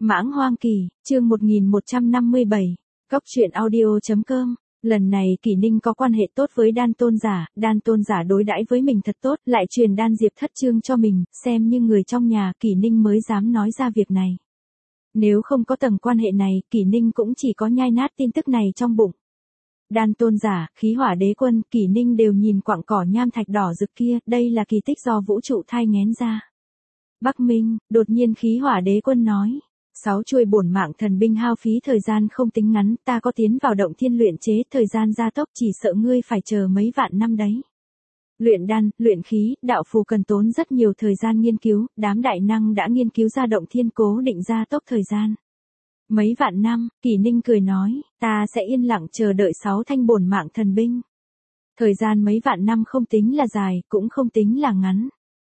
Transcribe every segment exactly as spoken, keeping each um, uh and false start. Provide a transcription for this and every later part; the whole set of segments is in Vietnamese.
Mãng Hoang Kỳ, chương một nghìn một trăm năm mươi bảy, Cóc truyện audio chấm com. Lần này Kỷ Ninh có quan hệ tốt với Đan Tôn Giả, Đan Tôn Giả đối đãi với mình thật tốt, lại truyền đan diệp thất chương cho mình, xem như người trong nhà, Kỷ Ninh mới dám nói ra việc này. Nếu không có tầng quan hệ này, Kỷ Ninh cũng chỉ có nhai nát tin tức này trong bụng. Đan Tôn Giả, Khí Hỏa Đế Quân, Kỷ Ninh đều nhìn quặng cỏ nham thạch đỏ rực kia, đây là kỳ tích do vũ trụ thai nghén ra. Bắc Minh, đột nhiên Khí Hỏa Đế Quân nói. Sáu chuôi bổn mạng thần binh hao phí thời gian không tính ngắn, ta có tiến vào động thiên luyện chế, thời gian gia tốc chỉ sợ ngươi phải chờ mấy vạn năm đấy. Luyện đan, luyện khí, đạo phù cần tốn rất nhiều thời gian nghiên cứu, đám đại năng đã nghiên cứu ra động thiên cố định gia tốc thời gian. Mấy vạn năm, Kỷ Ninh cười nói, ta sẽ yên lặng chờ đợi sáu thanh bổn mạng thần binh. Thời gian mấy vạn năm không tính là dài, cũng không tính là ngắn.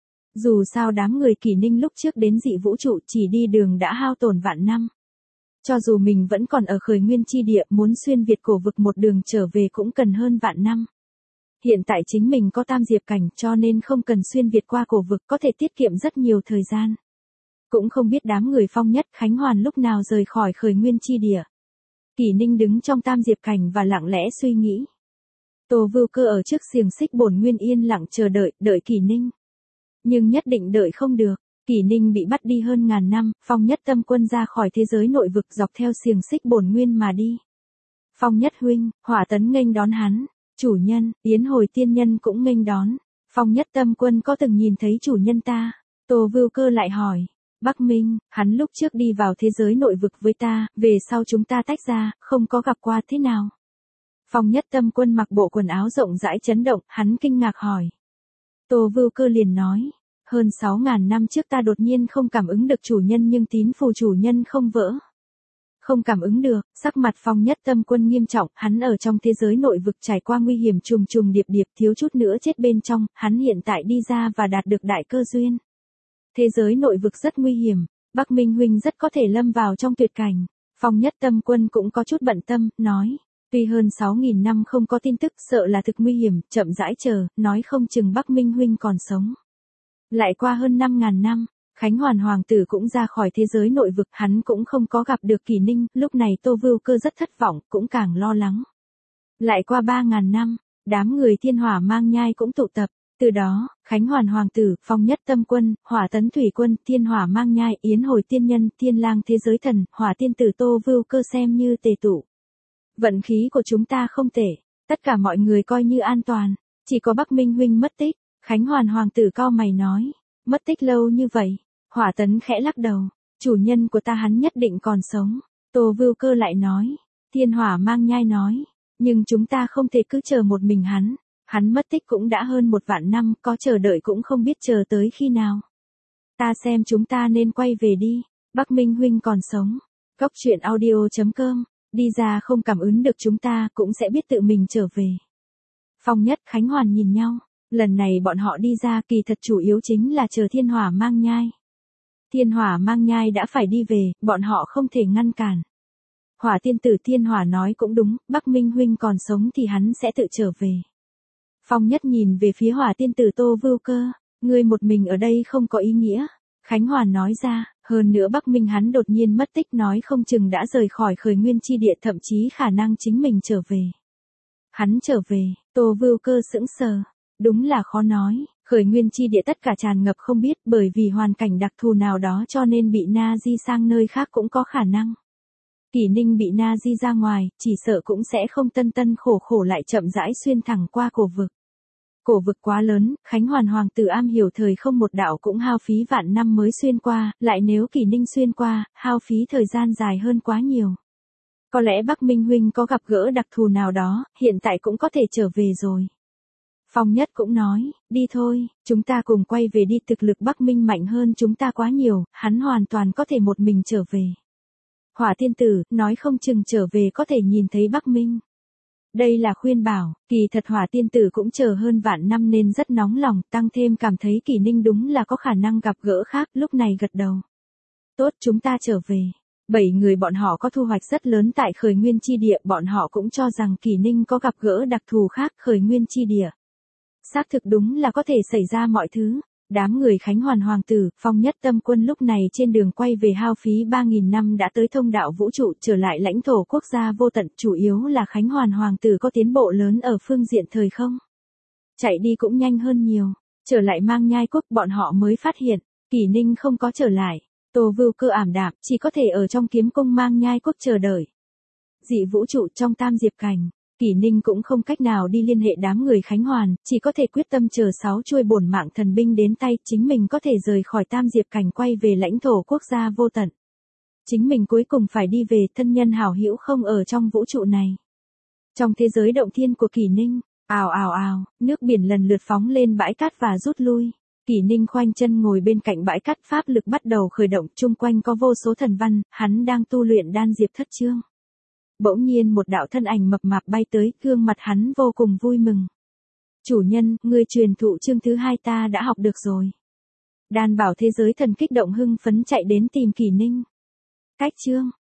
Dù sao đám người Kỷ Ninh lúc trước đến dị vũ trụ chỉ đi đường đã hao tổn vạn năm. Cho dù mình vẫn còn ở khởi nguyên chi địa muốn xuyên Việt cổ vực một đường trở về cũng cần hơn vạn năm. Hiện tại chính mình có tam diệp cảnh cho nên không cần xuyên Việt qua cổ vực, có thể tiết kiệm rất nhiều thời gian. Cũng không biết đám người Phong Nhất, Khánh Hoàn lúc nào rời khỏi khởi nguyên chi địa. Kỷ Ninh đứng trong tam diệp cảnh và lặng lẽ suy nghĩ. Tô Vưu Cơ ở trước xiềng xích bổn nguyên yên lặng chờ đợi, đợi Kỷ Ninh. Nhưng nhất định đợi không được, Kỷ Ninh bị bắt đi hơn ngàn năm, Phong Nhất tâm quân ra khỏi thế giới nội vực dọc theo xiềng xích bổn nguyên mà đi. Phong Nhất huynh, Hỏa Tấn nghênh đón hắn, chủ nhân, Yến Hồi tiên nhân cũng nghênh đón. Phong Nhất tâm quân có từng nhìn thấy chủ nhân ta? Tô Vưu Cơ lại hỏi. Bắc Minh, hắn lúc trước đi vào thế giới nội vực với ta, về sau chúng ta tách ra, không có gặp qua thế nào? Phong Nhất tâm quân mặc bộ quần áo rộng rãi chấn động, hắn kinh ngạc hỏi. Tô Vưu Cơ liền nói, hơn sáu ngàn năm trước ta đột nhiên không cảm ứng được chủ nhân nhưng tín phù chủ nhân không vỡ. Không cảm ứng được, sắc mặt Phong Nhất tâm quân nghiêm trọng, hắn ở trong thế giới nội vực trải qua nguy hiểm trùng trùng điệp điệp thiếu chút nữa chết bên trong, hắn hiện tại đi ra và đạt được đại cơ duyên. Thế giới nội vực rất nguy hiểm, Bắc Minh huynh rất có thể lâm vào trong tuyệt cảnh. Phong Nhất tâm quân cũng có chút bận tâm, nói. Tuy hơn sáu nghìn năm không có tin tức sợ là thực nguy hiểm, chậm rãi chờ, nói không chừng Bắc Minh huynh còn sống. Lại qua hơn năm ngàn năm, Khánh Hoàn hoàng tử cũng ra khỏi thế giới nội vực, hắn cũng không có gặp được Kỷ Ninh, lúc này Tô Vưu Cơ rất thất vọng, cũng càng lo lắng. Lại qua ba ngàn năm, đám người Thiên Hỏa Mang Nhai cũng tụ tập, từ đó, Khánh Hoàn hoàng tử, Phong Nhất tâm quân, Hỏa Tấn thủy quân, Thiên Hỏa Mang Nhai, Yến Hồi tiên nhân, Thiên Lang thế giới thần, Hỏa tiên tử Tô Vưu Cơ xem như tề tụ. Vận khí của chúng ta không tệ, tất cả mọi người coi như an toàn, chỉ có Bắc Minh huynh mất tích. Khánh Hoàn hoàng tử cau mày nói, mất tích lâu như vậy. Hỏa Tấn khẽ lắc đầu, chủ nhân của ta hắn nhất định còn sống. Tô Vưu Cơ lại nói, Thiên Hỏa Mang Nhai nói, nhưng chúng ta không thể cứ chờ một mình hắn, hắn mất tích cũng đã hơn một vạn năm, có chờ đợi cũng không biết chờ tới khi nào. Ta xem chúng ta nên quay về đi, Bắc Minh huynh còn sống. Cóc truyện audio chấm com. Đi ra không cảm ứng được chúng ta cũng sẽ biết tự mình trở về. Phong Nhất, Khánh Hoàn nhìn nhau, lần này bọn họ đi ra kỳ thật chủ yếu chính là chờ Thiên Hỏa Mang Nhai. Thiên Hỏa Mang Nhai đã phải đi về, bọn họ không thể ngăn cản. Hỏa tiên tử Thiên Hỏa nói cũng đúng, Bắc Minh huynh còn sống thì hắn sẽ tự trở về. Phong Nhất nhìn về phía Hỏa tiên tử Tô Vưu Cơ, ngươi một mình ở đây không có ý nghĩa. Khánh Hoàn nói ra, hơn nữa Bắc Minh hắn đột nhiên mất tích nói không chừng đã rời khỏi khởi nguyên chi địa, thậm chí khả năng chính mình trở về. Hắn trở về, Tô Vưu Cơ sững sờ, đúng là khó nói, khởi nguyên chi địa tất cả tràn ngập không biết, bởi vì hoàn cảnh đặc thù nào đó cho nên bị na di sang nơi khác cũng có khả năng. Kỷ Ninh bị na di ra ngoài, chỉ sợ cũng sẽ không tân tân khổ khổ lại chậm rãi xuyên thẳng qua cổ vực. Cổ vực quá lớn, Khánh Hoàn hoàng tử am hiểu thời không một đạo cũng hao phí vạn năm mới xuyên qua, lại nếu Kỷ Ninh xuyên qua, hao phí thời gian dài hơn quá nhiều. Có lẽ Bắc Minh huynh có gặp gỡ đặc thù nào đó, hiện tại cũng có thể trở về rồi. Phong Nhất cũng nói, đi thôi, chúng ta cùng quay về đi, thực lực Bắc Minh mạnh hơn chúng ta quá nhiều, hắn hoàn toàn có thể một mình trở về. Hỏa tiên tử, nói không chừng trở về có thể nhìn thấy Bắc Minh. Đây là khuyên bảo, kỳ thật Hỏa tiên tử cũng chờ hơn vạn năm nên rất nóng lòng, tăng thêm cảm thấy Kỷ Ninh đúng là có khả năng gặp gỡ khác, lúc này gật đầu. Tốt, chúng ta trở về. Bảy người bọn họ có thu hoạch rất lớn tại khởi nguyên chi địa, bọn họ cũng cho rằng Kỷ Ninh có gặp gỡ đặc thù khác khởi nguyên chi địa. Xác thực đúng là có thể xảy ra mọi thứ. Đám người Khánh Hoàn hoàng tử, Phong Nhất Tâm quân lúc này trên đường quay về hao phí ba nghìn năm đã tới thông đạo vũ trụ trở lại lãnh thổ quốc gia vô tận, chủ yếu là Khánh Hoàn hoàng tử có tiến bộ lớn ở phương diện thời không. Chạy đi cũng nhanh hơn nhiều, trở lại Mang Nhai quốc bọn họ mới phát hiện, Kỷ Ninh không có trở lại, Tô Vưu Cơ ảm đạm, chỉ có thể ở trong kiếm cung Mang Nhai quốc chờ đợi. Dị vũ trụ trong Tam Diệp Cảnh. Kỷ Ninh cũng không cách nào đi liên hệ đám người Khánh Hoàn, chỉ có thể quyết tâm chờ sáu chuôi bổn mạng thần binh đến tay, chính mình có thể rời khỏi Tam Diệp Cảnh quay về lãnh thổ quốc gia vô tận. Chính mình cuối cùng phải đi về, thân nhân hảo hữu không ở trong vũ trụ này. Trong thế giới động thiên của Kỷ Ninh, ào ào ào, nước biển lần lượt phóng lên bãi cát và rút lui. Kỷ Ninh khoanh chân ngồi bên cạnh bãi cát, pháp lực bắt đầu khởi động, chung quanh có vô số thần văn, hắn đang tu luyện đan diệp thất chương. Bỗng nhiên một đạo thân ảnh mập mạp bay tới, gương mặt hắn vô cùng vui mừng. Chủ nhân, người truyền thụ chương thứ hai ta đã học được rồi. Đan bảo thế giới thần kích động hưng phấn chạy đến tìm Kỷ Ninh. Cách chương,